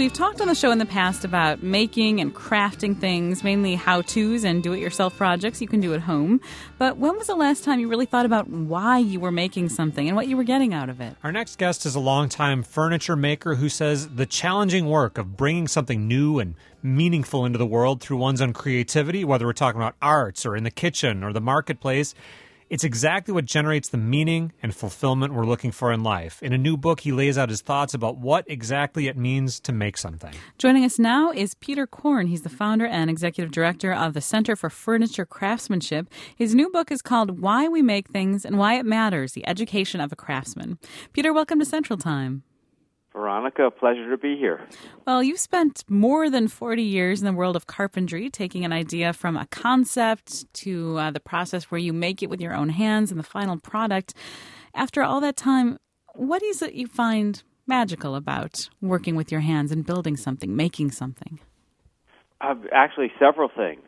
we've talked on the show in the past about making and crafting things, mainly how-tos and do-it-yourself projects you can do at home. But when was the last time you really thought about why you were making something and what you were getting out of it? Our next guest is a longtime furniture maker who says the challenging work of bringing something new and meaningful into the world through one's own creativity, whether we're talking about arts or in the kitchen or the marketplace, it's exactly what generates the meaning and fulfillment we're looking for in life. In a new book, he lays out his thoughts about what exactly it means to make something. Joining us now is Peter Korn. He's the founder and executive director of the Center for Furniture Craftsmanship. His new book is called Why We Make Things and Why It Matters, The Education of a Craftsman. Peter, welcome to Central Time. Veronica, pleasure to be here. Well, you've spent more than 40 years in the world of carpentry, taking an idea from a concept to the process where you make it with your own hands and the final product. After all that time, what is it you find magical about working with your hands and building something, making something? Actually, several things.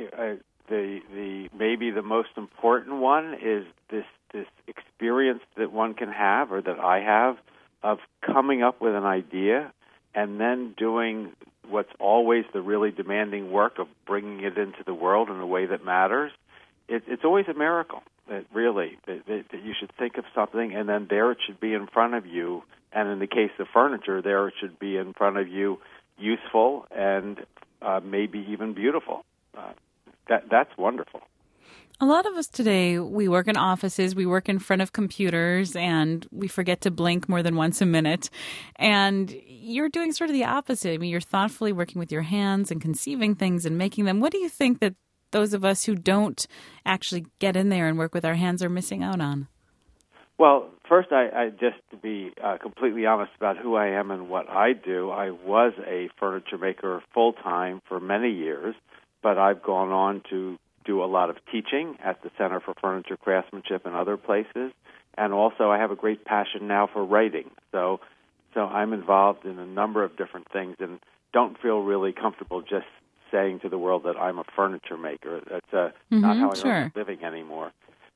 The maybe the most important one is this experience that one can have, or that I have, of coming up with an idea and then doing what's always the really demanding work of bringing it into the world in a way that matters. It's always a miracle, that you should think of something and then there it should be in front of you. And in the case of furniture, there it should be in front of you, useful and maybe even beautiful. That's wonderful. A lot of us today, we work in offices, we work in front of computers, and we forget to blink more than once a minute. And you're doing sort of the opposite. I mean, you're thoughtfully working with your hands and conceiving things and making them. What do you think that those of us who don't actually get in there and work with our hands are missing out on? Well, first, I just to be completely honest about who I am and what I do, I was a furniture maker full-time for many years, but I've gone on to do a lot of teaching at the Center for Furniture Craftsmanship and other places, and also I have a great passion now for writing. So I'm involved in a number of different things and don't feel really comfortable just saying to the world that I'm a furniture maker. That's not how I earn a living anymore.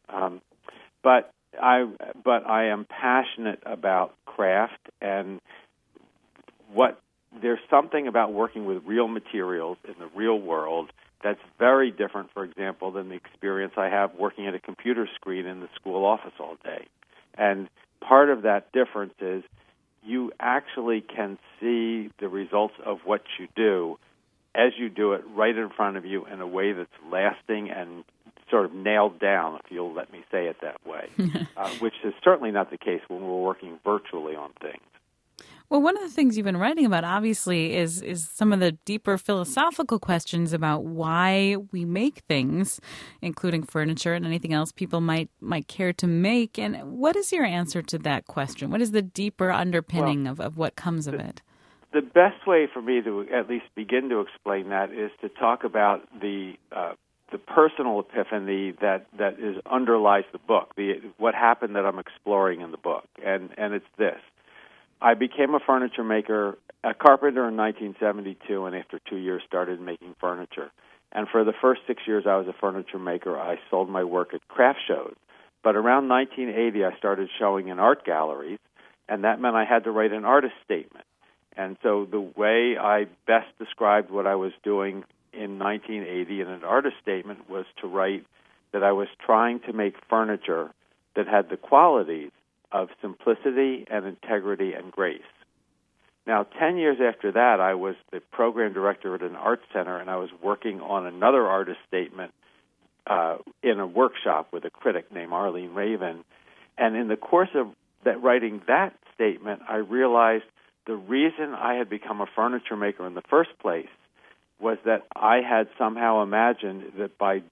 But I am passionate about craft, and there's something about working with real materials in the real world that's very different, for example, than the experience I have working at a computer screen in the school office all day. And part of that difference is you actually can see the results of what you do as you do it right in front of you in a way that's lasting and sort of nailed down, if you'll let me say it that way, which is certainly not the case when we're working virtually on things. Well, one of the things you've been writing about, obviously, is some of the deeper philosophical questions about why we make things, including furniture and anything else people might care to make. And what is your answer to that question? What is the deeper underpinning of what comes of it? The best way for me to at least begin to explain that is to talk about the personal epiphany that underlies the book, what happened that I'm exploring in the book. And it's this. I became a furniture maker, a carpenter in 1972, and after 2 years started making furniture. And for the first 6 years I was a furniture maker, I sold my work at craft shows. But around 1980, I started showing in art galleries, and that meant I had to write an artist statement. And so the way I best described what I was doing in 1980 in an artist statement was to write that I was trying to make furniture that had the qualities of simplicity and integrity and grace. Now, 10 years after that, I was the program director at an art center, and I was working on another artist statement in a workshop with a critic named Arlene Raven. And in the course of writing that statement, I realized the reason I had become a furniture maker in the first place was that I had somehow imagined that by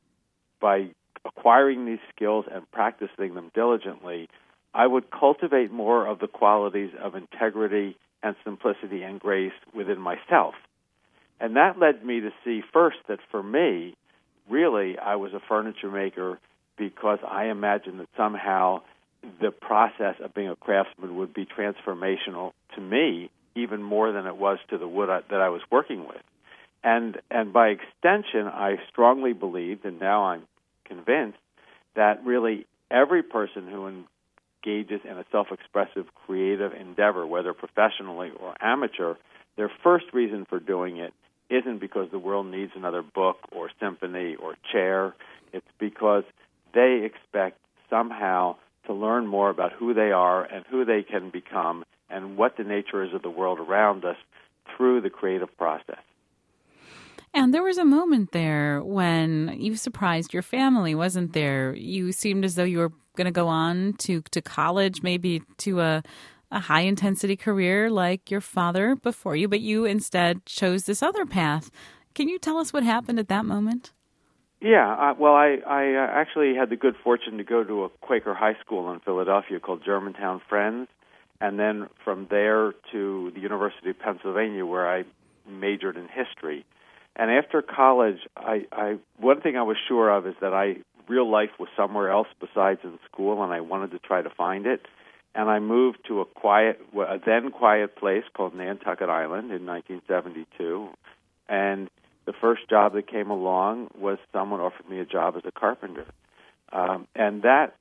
acquiring these skills and practicing them diligently, I would cultivate more of the qualities of integrity and simplicity and grace within myself. And that led me to see first that for me, really, I was a furniture maker because I imagined that somehow the process of being a craftsman would be transformational to me even more than it was to the wood that I was working with. And by extension, I strongly believed, and now I'm convinced, that really every person who engages in a self-expressive creative endeavor, whether professionally or amateur, their first reason for doing it isn't because the world needs another book or symphony or chair. It's because they expect somehow to learn more about who they are and who they can become and what the nature is of the world around us through the creative process. And there was a moment there when you surprised your family, wasn't there? You seemed as though you were going to go on to college, maybe to a high-intensity career like your father before you, but you instead chose this other path. Can you tell us what happened at that moment? Yeah, I actually had the good fortune to go to a Quaker high school in Philadelphia called Germantown Friends, and then from there to the University of Pennsylvania, where I majored in history. And after college, one thing I was sure of is that real life was somewhere else besides in school, and I wanted to try to find it. And I moved to a then quiet place called Nantucket Island in 1972, and the first job that came along was someone offered me a job as a carpenter. And that,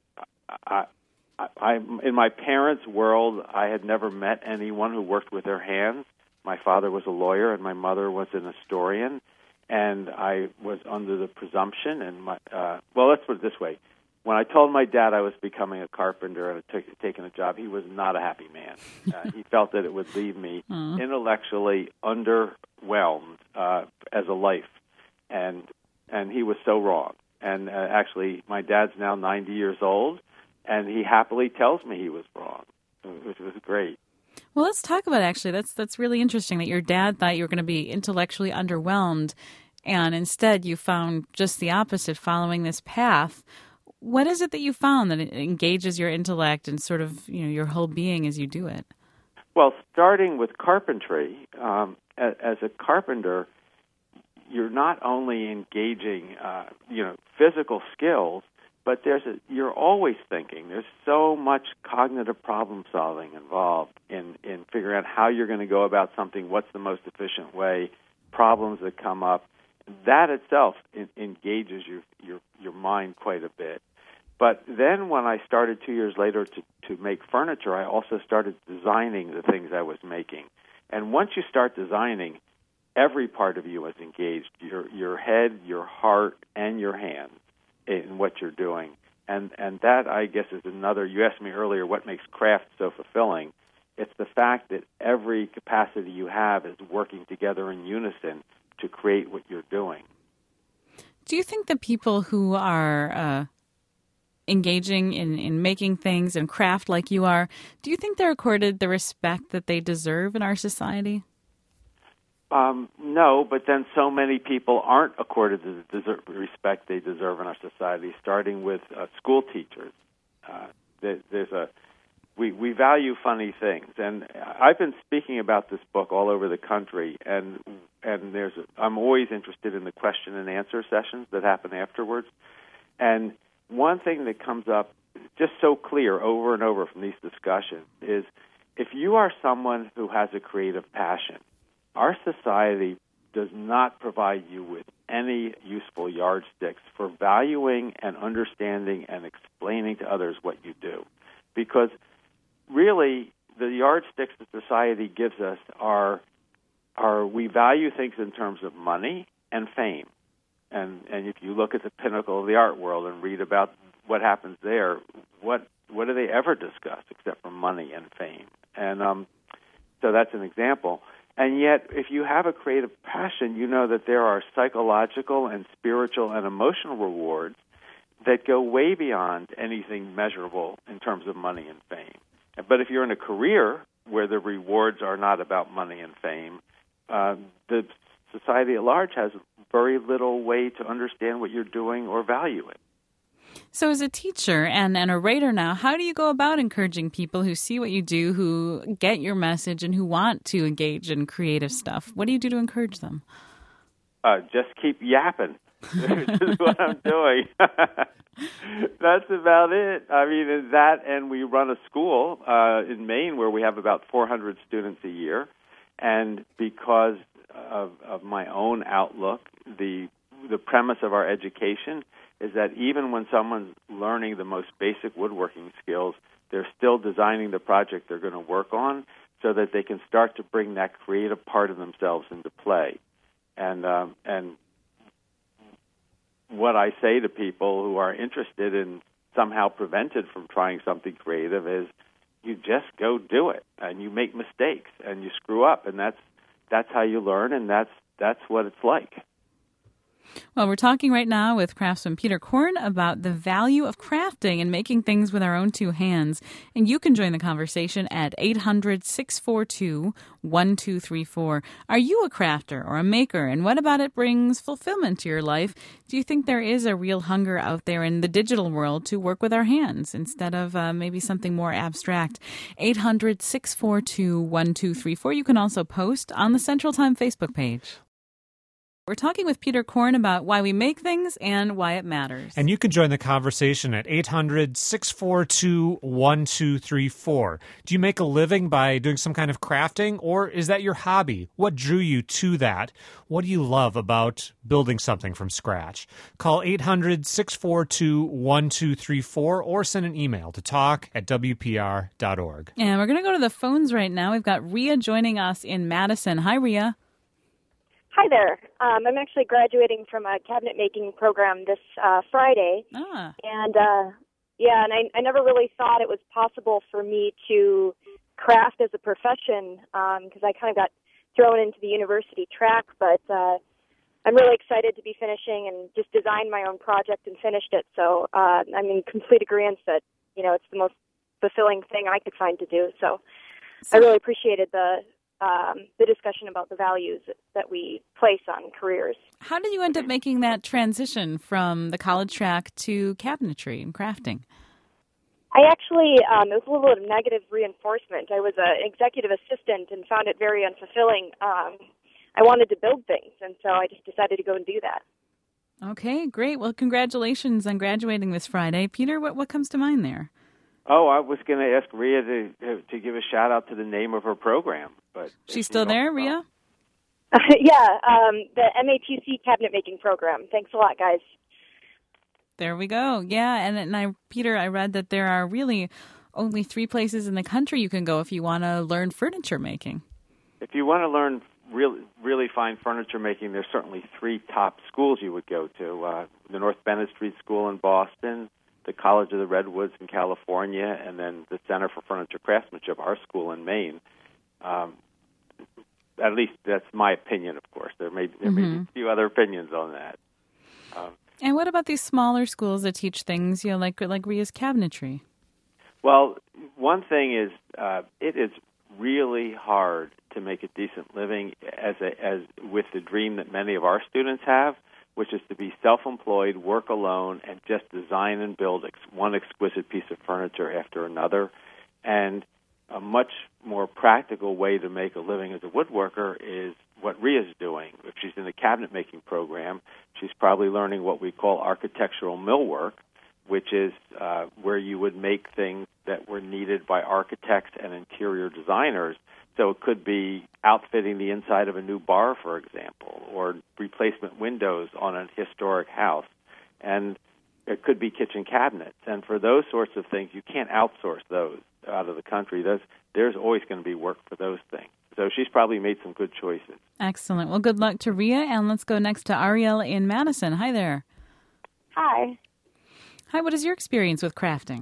in my parents' world, I had never met anyone who worked with their hands. My father was a lawyer and my mother was an historian, and I was under the presumption, let's put it this way. When I told my dad I was becoming a carpenter and had taken a job, he was not a happy man. He felt that it would leave me intellectually underwhelmed as a life, and he was so wrong. And actually, my dad's now 90 years old, and he happily tells me he was wrong, which was great. Well, let's talk about that's really interesting that your dad thought you were going to be intellectually underwhelmed, and instead you found just the opposite, following this path. What is it that you found that engages your intellect and sort of your whole being as you do it? Well, starting with carpentry, as a carpenter, you're not only engaging physical skills, but you're always thinking. There's so much cognitive problem solving involved in figuring out how you're going to go about something, what's the most efficient way, problems that come up. That itself engages your mind quite a bit. But then when I started 2 years later to make furniture, I also started designing the things I was making. And once you start designing, every part of you is engaged, your head, your heart, and your hands in what you're doing. And that, I guess, is another, you asked me earlier what makes craft so fulfilling. It's the fact that every capacity you have is working together in unison to create what you're doing. Do you think that people who are engaging in making things and craft like you are, do you think they're accorded the respect that they deserve in our society? No, but then so many people aren't accorded the respect they deserve in our society, starting with school teachers. We value funny things, and I've been speaking about this book all over the country, and I'm always interested in the question and answer sessions that happen afterwards. And one thing that comes up just so clear over and over from these discussions is if you are someone who has a creative passion, our society does not provide you with any useful yardsticks for valuing and understanding and explaining to others what you do. Because really, the yardsticks that society gives us are we value things in terms of money and fame. And if you look at the pinnacle of the art world and read about what happens there, what do they ever discuss except for money and fame? And so that's an example. And yet, if you have a creative passion, you know that there are psychological and spiritual and emotional rewards that go way beyond anything measurable in terms of money and fame. But if you're in a career where the rewards are not about money and fame, the society at large has very little way to understand what you're doing or value it. So as a teacher and a writer now, how do you go about encouraging people who see what you do, who get your message, and who want to engage in creative stuff? What do you do to encourage them? Just keep yapping, which is what I'm doing. That's about it. I mean, and we run a school in Maine where we have about 400 students a year. And because of my own outlook, the premise of our education is that even when someone's learning the most basic woodworking skills, they're still designing the project they're going to work on, so that they can start to bring that creative part of themselves into play. And what I say to people who are interested in somehow prevented from trying something creative is, you just go do it, and you make mistakes, and you screw up, and that's how you learn, and that's what it's like. Well, we're talking right now with craftsman Peter Korn about the value of crafting and making things with our own two hands. And you can join the conversation at 800-642-1234. Are you a crafter or a maker? And what about it brings fulfillment to your life? Do you think there is a real hunger out there in the digital world to work with our hands instead of maybe something more abstract? 800-642-1234. You can also post on the Central Time Facebook page. We're talking with Peter Korn about why we make things and why it matters. And you can join the conversation at 800-642-1234. Do you make a living by doing some kind of crafting, or is that your hobby? What drew you to that? What do you love about building something from scratch? Call 800-642-1234 or send an email to talk@wpr.org. And we're going to go to the phones right now. We've got Rhea joining us in Madison. Hi, Rhea. Hi there. I'm actually graduating from a cabinet making program this Friday. And I never really thought it was possible for me to craft as a profession because I kind of got thrown into the university track. But I'm really excited to be finishing and just designed my own project and finished it. So I'm in complete agreement that, it's the most fulfilling thing I could find to do. So I really appreciated the discussion about the values that we place on careers. How did you end up making that transition from the college track to cabinetry and crafting? I actually, it was a little bit of negative reinforcement. I was an executive assistant and found it very unfulfilling. I wanted to build things, and so I just decided to go and do that. Okay, great. Well, congratulations on graduating this Friday. Peter, what comes to mind there? Oh, I was going to ask Rhea to give a shout-out to the name of her program. But she's still there, Rhea? The MATC cabinet making program. Thanks a lot, guys. There we go. Yeah, and Peter, I read that there are really only 3 places in the country you can go if you want to learn furniture making. If you want to learn really fine furniture making, there's certainly 3 top schools you would go to. The North Bennett Street School in Boston, the College of the Redwoods in California, and then the Center for Furniture Craftsmanship, our school in Maine. At least that's my opinion, of course. There may be a few other opinions on that. And what about these smaller schools that teach things, like Rhea's cabinetry? Well, one thing is it is really hard to make a decent living as with the dream that many of our students have, which is to be self-employed, work alone, and just design and build one exquisite piece of furniture after another. And a much more practical way to make a living as a woodworker is what Rhea's doing. If she's in the cabinet-making program, she's probably learning what we call architectural millwork, which is where you would make things that were needed by architects and interior designers. So it could be outfitting the inside of a new bar, for example, or replacement windows on a historic house. And it could be kitchen cabinets. And for those sorts of things, you can't outsource those out of the country. There's always going to be work for those things. So she's probably made some good choices. Excellent. Well, good luck to Rhea. And let's go next to Ariel in Madison. Hi there. Hi. Hi, what is your experience with crafting?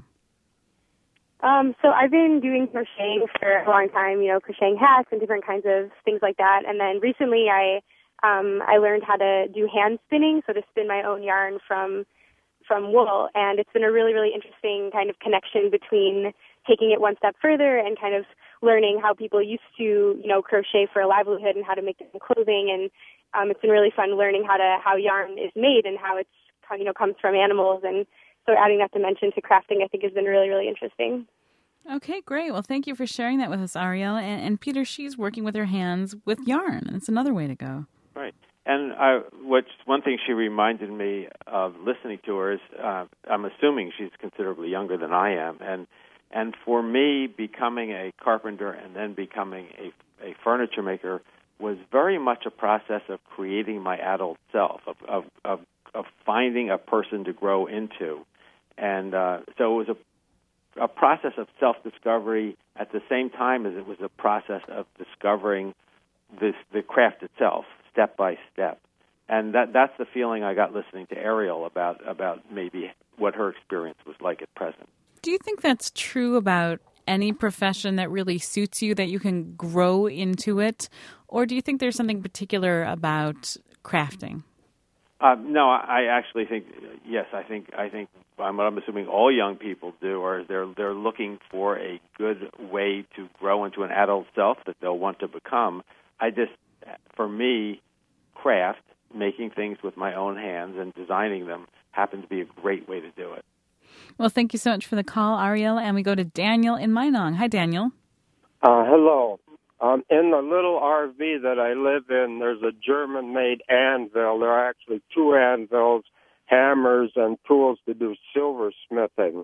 So I've been doing crocheting for a long time, crocheting hats and different kinds of things like that. And then recently I learned how to do hand spinning, so to spin my own yarn from wool. And it's been a really, really interesting kind of connection between taking it one step further and kind of learning how people used to, crochet for a livelihood and how to make different clothing. And it's been really fun learning how yarn is made and how it's, comes from animals. And so adding that dimension to crafting, I think, has been really, really interesting. Okay, great. Well, thank you for sharing that with us, Ariel. And Peter, she's working with her hands with yarn. It's another way to go. Right. And one thing she reminded me of listening to her is I'm assuming she's considerably younger than I am. And for me, becoming a carpenter and then becoming a furniture maker was very much a process of creating my adult self, of finding a person to grow into. And so it was a process of self-discovery at the same time as it was a process of discovering the craft itself, step by step. And that's the feeling I got listening to Ariel about maybe what her experience was like at present. Do you think that's true about any profession that really suits you, that you can grow into it? Or do you think there's something particular about crafting? No, I actually think yes. I think I'm assuming all young people do, or they're looking for a good way to grow into an adult self that they'll want to become. For me, craft, making things with my own hands and designing them, happens to be a great way to do it. Well, thank you so much for the call, Ariel. And we go to Daniel in Minong. Hi, Daniel. Hello. In the little RV that I live in, there's a German-made anvil. There are actually two anvils, hammers, and tools to do silversmithing.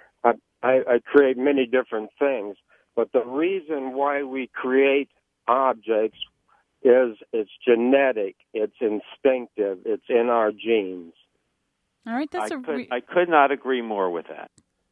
I create many different things, but the reason why we create objects is it's genetic, it's instinctive, it's in our genes. All right, I could not agree more with that.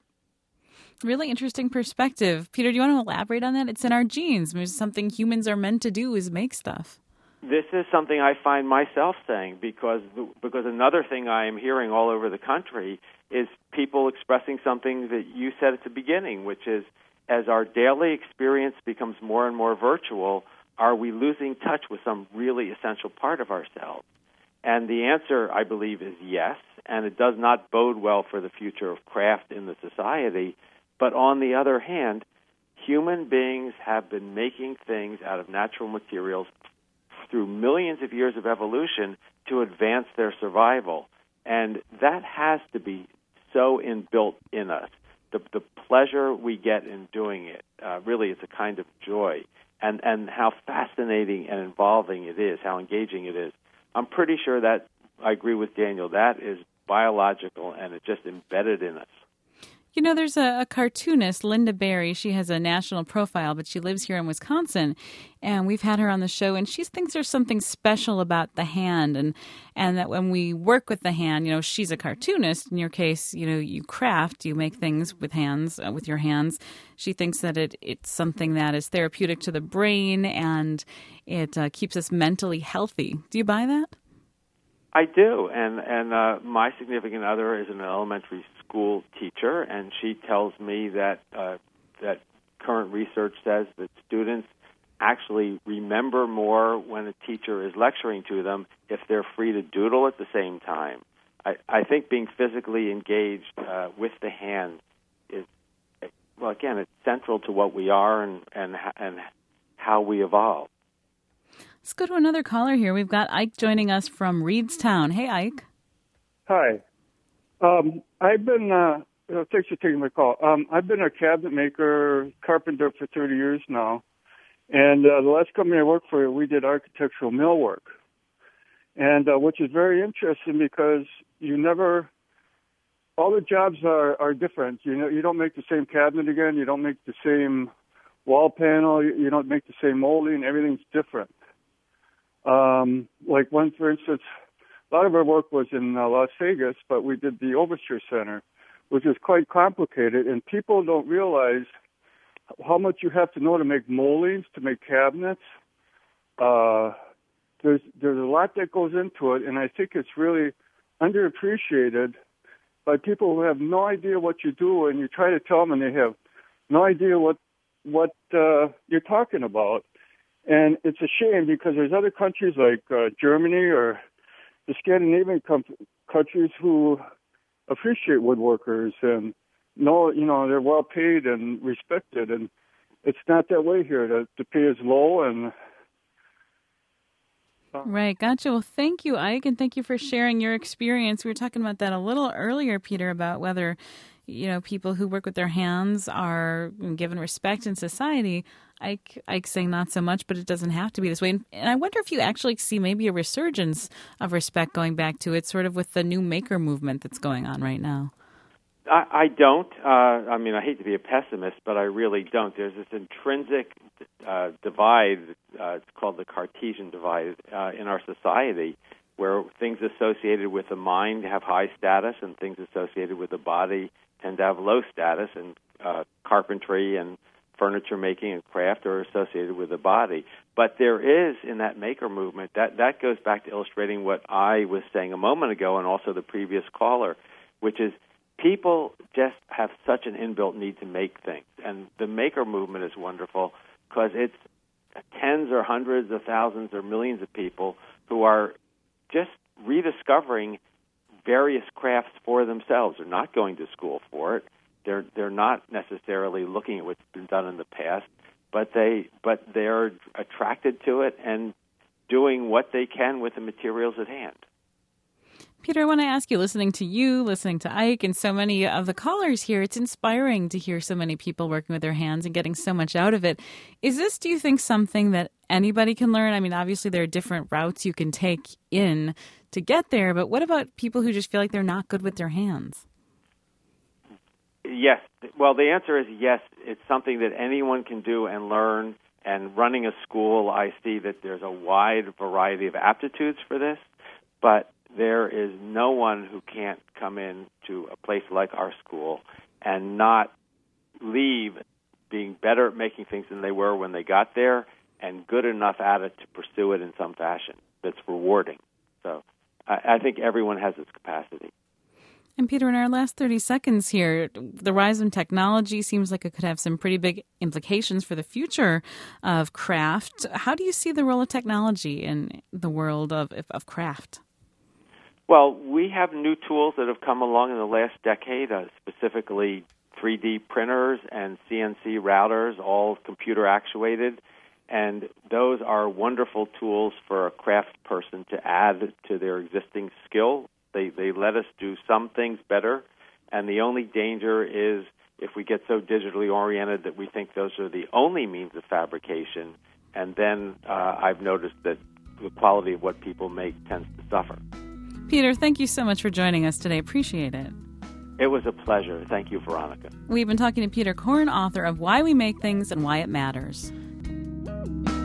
Really interesting perspective. Peter, do you want to elaborate on that? It's in our genes. It's something humans are meant to do is make stuff. This is something I find myself saying because another thing I am hearing all over the country is people expressing something that you said at the beginning, which is as our daily experience becomes more and more virtual, are we losing touch with some really essential part of ourselves? And the answer, I believe, is yes, and it does not bode well for the future of craft in the society. But on the other hand, human beings have been making things out of natural materials through millions of years of evolution to advance their survival. And that has to be so inbuilt in us. The pleasure we get in doing it really is a kind of joy. And how fascinating and involving it is, how engaging it is. I'm pretty sure that, I agree with Daniel, that is biological and it's just embedded in us. You know, there's a cartoonist, Linda Berry. She has a national profile, but she lives here in Wisconsin. And we've had her on the show, and she thinks there's something special about the hand, and that when we work with the hand, you know, she's a cartoonist. In your case, you know, you craft, you make things with hands, with your hands. She thinks that it's something that is therapeutic to the brain, and it keeps us mentally healthy. Do you buy that? I do, and my significant other is an elementary school teacher, and she tells me that that current research says that students actually remember more when a teacher is lecturing to them if they're free to doodle at the same time. I think being physically engaged with the hand is, well, again, it's central to what we are and how we evolve. Let's go to another caller here. We've got Ike joining us from Reedstown. Hey, Ike. Hi. I've been, thanks for taking my call. I've been a cabinet maker, carpenter for 30 years now. And the last company I worked for, we did architectural millwork. And which is very interesting because all the jobs are different. You don't make the same cabinet again. You don't make the same wall panel. You don't make the same molding. Everything's different. Like one, for instance, a lot of our work was in Las Vegas, but we did the Overture Center, which is quite complicated, and people don't realize how much you have to know to make moldings, to make cabinets. There's a lot that goes into it, and I think it's really underappreciated by people who have no idea what you do, and you try to tell them, and they have no idea what you're talking about. And it's a shame because there's other countries like Germany or the Scandinavian countries who appreciate woodworkers and know, they're well paid and respected. And it's not that way here. The pay is low. And Right. Gotcha. Well, thank you, Ike, and thank you for sharing your experience. We were talking about that a little earlier, Peter, about whether, people who work with their hands are given respect in society. Ike saying not so much, but it doesn't have to be this way. And I wonder if you actually see maybe a resurgence of respect going back to it, sort of with the new maker movement that's going on right now. I don't. I hate to be a pessimist, but I really don't. There's this intrinsic divide, it's called the Cartesian divide, in our society, where things associated with the mind have high status and things associated with the body tend to have low status, carpentry and furniture making and craft are associated with the body. But there is, in that maker movement, that goes back to illustrating what I was saying a moment ago and also the previous caller, which is people just have such an inbuilt need to make things. And the maker movement is wonderful because it's tens or hundreds of thousands or millions of people who are just rediscovering various crafts for themselves. They're not going to school for it. They're not necessarily looking at what's been done in the past, but they're attracted to it and doing what they can with the materials at hand. Peter, I want to ask you, listening to Ike, and so many of the callers here, it's inspiring to hear so many people working with their hands and getting so much out of it. Is this, do you think, something that anybody can learn? I mean, obviously there are different routes you can take in to get there, but what about people who just feel like they're not good with their hands? Yes. Well, the answer is yes. It's something that anyone can do and learn. And running a school, I see that there's a wide variety of aptitudes for this, but there is no one who can't come in to a place like our school and not leave being better at making things than they were when they got there and good enough at it to pursue it in some fashion that's rewarding. So I think everyone has this capacity. And Peter, in our last 30 seconds here, the rise in technology seems like it could have some pretty big implications for the future of craft. How do you see the role of technology in the world of craft? Well, we have new tools that have come along in the last decade, specifically 3D printers and CNC routers, all computer actuated. And those are wonderful tools for a craft person to add to their existing skill. They let us do some things better, and the only danger is if we get so digitally oriented that we think those are the only means of fabrication, and then I've noticed that the quality of what people make tends to suffer. Peter, thank you so much for joining us today. Appreciate it. It was a pleasure. Thank you, Veronica. We've been talking to Peter Korn, author of Why We Make Things and Why It Matters.